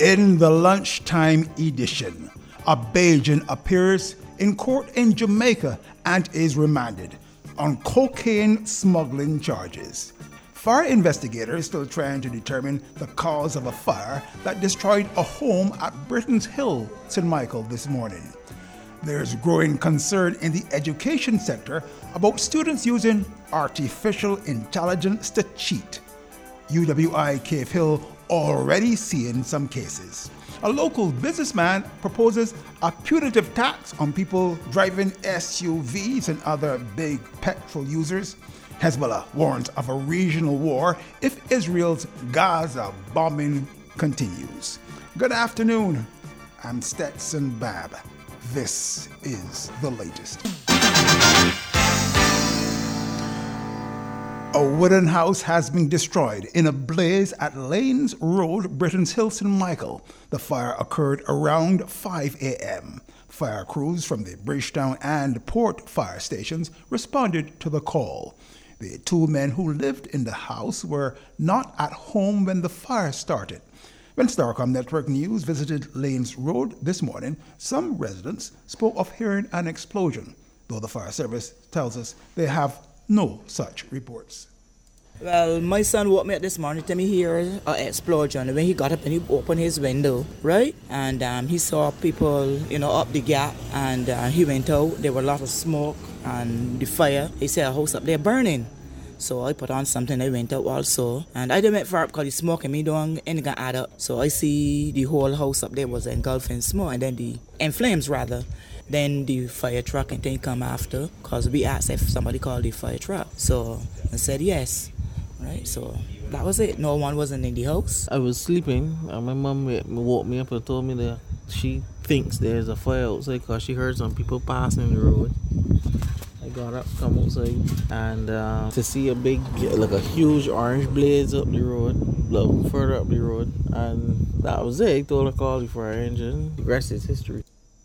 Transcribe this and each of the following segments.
In the lunchtime edition, a Bajan appears in court in Jamaica and is remanded on cocaine smuggling charges. Fire investigators still trying to determine the cause of a fire that destroyed a home at Britain's Hill, St. Michael, this morning. There's growing concern in the education sector about students using artificial intelligence to cheat. UWI Cave Hill already seeing some cases. A local businessman proposes a punitive tax on people driving SUVs and other big petrol users. Hezbollah warns of a regional war if Israel's Gaza bombing continues. Good afternoon. I'm Stetson Babb. This is the latest. A wooden house has been destroyed in a blaze at Lanes Road, Britain's Hill, St. Michael. The fire occurred around 5 a.m. Fire crews from the Bridgetown and Port fire stations responded to the call. The two men who lived in the house were not at home when the fire started. When Starcom Network News visited Lanes Road this morning, some residents spoke of hearing an explosion, though the fire service tells us they have no such reports. Well, my son woke me up this morning to me hear an explosion. When he got up and he opened his window, right? And he saw people, up the gap. And he went out. There were a lot of smoke and the fire. He said a house up there burning. So I put on something. I went out also. And I didn't went far up because the smoke and me don't anything add up. So I see the whole house up there was engulfed in smoke and then in flames rather. Then the fire truck and then come after because we asked if somebody called the fire truck. So I said yes. Right, so that was it. No one wasn't in the house. I was sleeping and my mom woke me up and told me that she thinks there's a fire outside because she heard some people passing the road. I got up, come outside, and to see a huge orange blaze up the road, further up the road, and that was it. I told her to call the fire engine. The rest is history.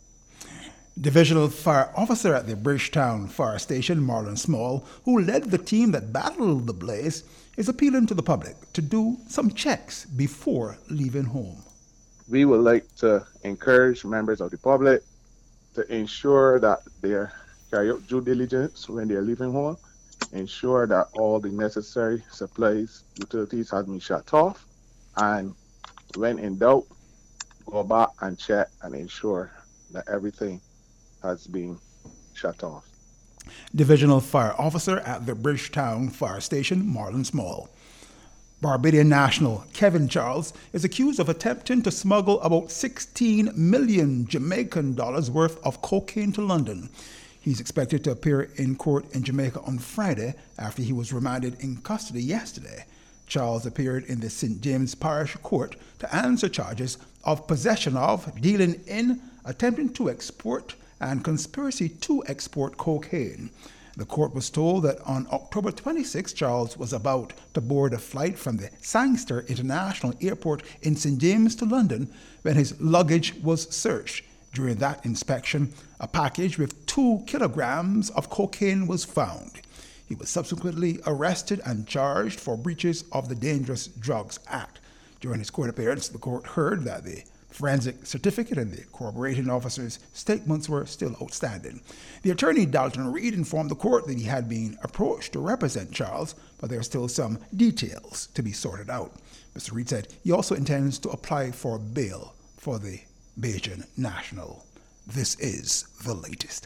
Divisional Fire Officer at the Bridgetown Fire Station, Marlon Small, who led the team that battled the blaze, is appealing to the public to do some checks before leaving home. We would like to encourage members of the public to ensure that they carry out due diligence when they are leaving home, ensure that all the necessary supplies, utilities have been shut off, and when in doubt, go back and check and ensure that everything has been shut off. Divisional Fire Officer at the Bridgetown Fire Station, Marlon Small. Barbadian national Kevin Charles is accused of attempting to smuggle about 16 million Jamaican dollars worth of cocaine to London. He's expected to appear in court in Jamaica on Friday after he was remanded in custody yesterday. Charles appeared in the St. James Parish Court to answer charges of possession of, dealing in, attempting to export, and conspiracy to export cocaine. The court was told that on October 26, Charles was about to board a flight from the Sangster International Airport in St. James to London when his luggage was searched. During that inspection, a package with 2 kilograms of cocaine was found. He was subsequently arrested and charged for breaches of the Dangerous Drugs Act. During his court appearance, the court heard that the forensic certificate and the corroborating officer's statements were still outstanding. The attorney, Dalton Reed, informed the court that he had been approached to represent Charles, but there are still some details to be sorted out. Mr. Reed said he also intends to apply for bail for the Bajan national. This is the latest.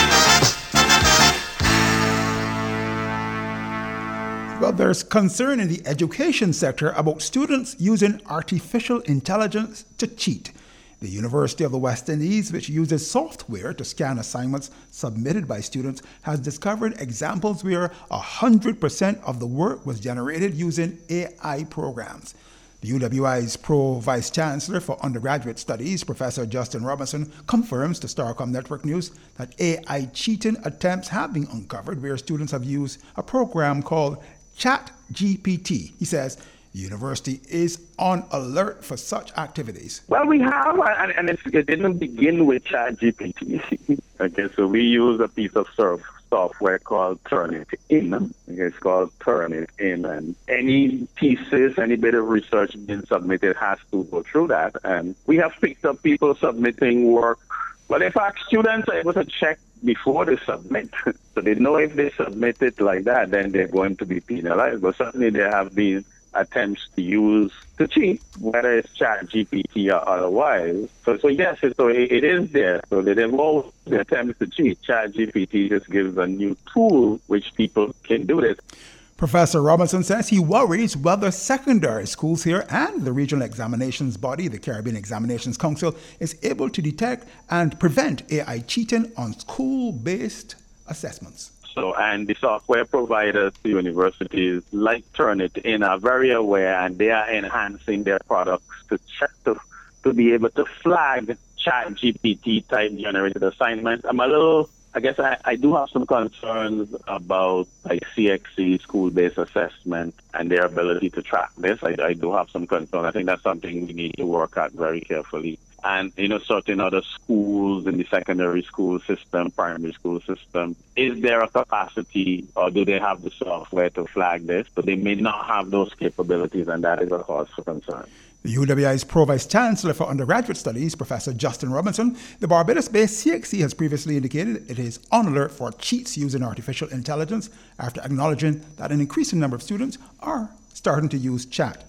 Well, there's concern in the education sector about students using artificial intelligence to cheat. The University of the West Indies, which uses software to scan assignments submitted by students, has discovered examples where 100% of the work was generated using AI programs. The UWI's Pro-Vice Chancellor for Undergraduate Studies, Professor Justin Robinson, confirms to Starcom Network News that AI cheating attempts have been uncovered where students have used a program called ChatGPT. He says the university is on alert for such activities. Well, we have, and it didn't begin with ChatGPT. Okay, so we use a piece of software called Turnitin. It's called Turnitin, and any thesis, any bit of research being submitted has to go through that. And we have picked up people submitting work. But in fact, students are able to check before they submit. So they know if they submit it like that, then they're going to be penalized. But certainly there have been attempts to cheat, whether it's ChatGPT or otherwise. So yes, it is there. So they involve the attempts to cheat. ChatGPT just gives a new tool which people can do this. Professor Robinson says he worries whether secondary schools here and the regional examinations body, the Caribbean Examinations Council, is able to detect and prevent AI cheating on school-based assessments. So, and the software providers to universities like Turnitin are very aware, and they are enhancing their products to check to be able to flag ChatGPT type generated assignments. I guess I do have some concerns about like CXC, school-based assessment, and their ability to track this. I do have some concerns. I think that's something we need to work at very carefully. And, certain other schools in the secondary school system, primary school system, is there a capacity or do they have the software to flag this? But they may not have those capabilities, and that is a cause for concern. The UWI's Pro-Vice Chancellor for Undergraduate Studies, Professor Justin Robinson, the Barbados-based CXC has previously indicated it is on alert for cheats using artificial intelligence after acknowledging that an increasing number of students are starting to use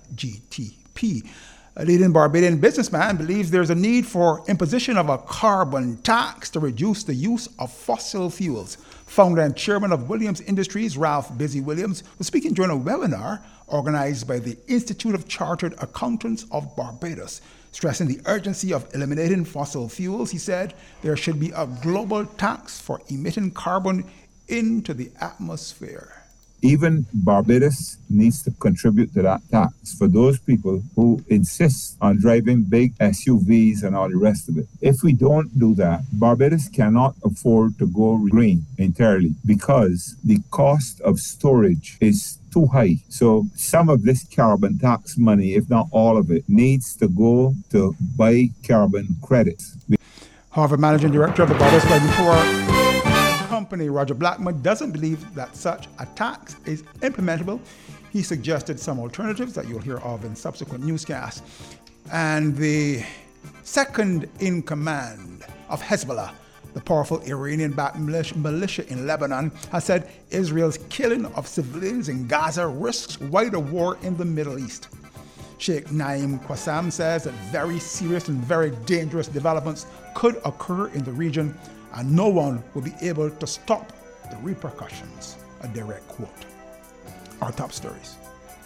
ChatGPT. A leading Barbadian businessman believes there's a need for imposition of a carbon tax to reduce the use of fossil fuels. Founder and chairman of Williams Industries, Ralph Busy Williams, was speaking during a webinar organized by the Institute of Chartered Accountants of Barbados. Stressing the urgency of eliminating fossil fuels, he said there should be a global tax for emitting carbon into the atmosphere. Even Barbados needs to contribute to that tax for those people who insist on driving big SUVs and all the rest of it. If we don't do that, Barbados cannot afford to go green entirely because the cost of storage is too high. So some of this carbon tax money, if not all of it, needs to go to buy carbon credits. Harvard Managing Director of the Barbados Rising Poor Company, Roger Blackman, doesn't believe that such a tax is implementable. He suggested some alternatives that you'll hear of in subsequent newscasts. And the second in command of Hezbollah, the powerful Iranian-backed militia in Lebanon, has said Israel's killing of civilians in Gaza risks wider war in the Middle East. Sheikh Naim Qassam says that very serious and very dangerous developments could occur in the region, and no one will be able to stop the repercussions. A direct quote. Our top stories.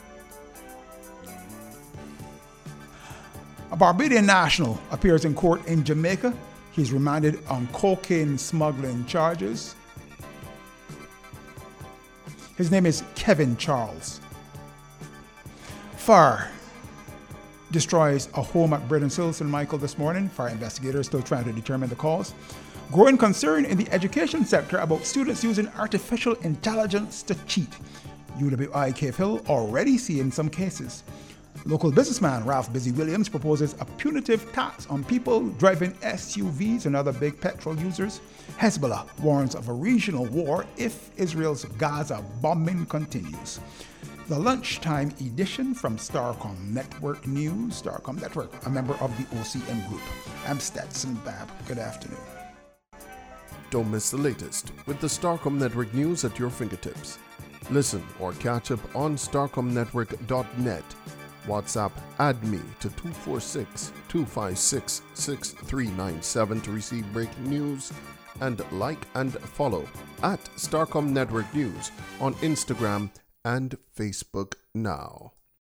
A Barbadian national appears in court in Jamaica. He's remanded on cocaine smuggling charges. His name is Kevin Charles. Fire destroys a home at Braden Hill, St. Michael this morning. Fire investigators still trying to determine the cause. Growing concern in the education sector about students using artificial intelligence to cheat. UWI Cave Hill already seeing some cases. Local businessman Ralph Busy Williams proposes a punitive tax on people driving SUVs and other big petrol users. Hezbollah warns of a regional war if Israel's Gaza bombing continues. The lunchtime edition from Starcom Network News. Starcom Network, a member of the OCN Group. I'm Stetson Babb. Good afternoon. Don't miss the latest with the Starcom Network News at your fingertips. Listen or catch up on StarcomNetwork.net. WhatsApp add me to 246-256-6397 to receive breaking news, and like and follow at Starcom Network News on Instagram and Facebook now.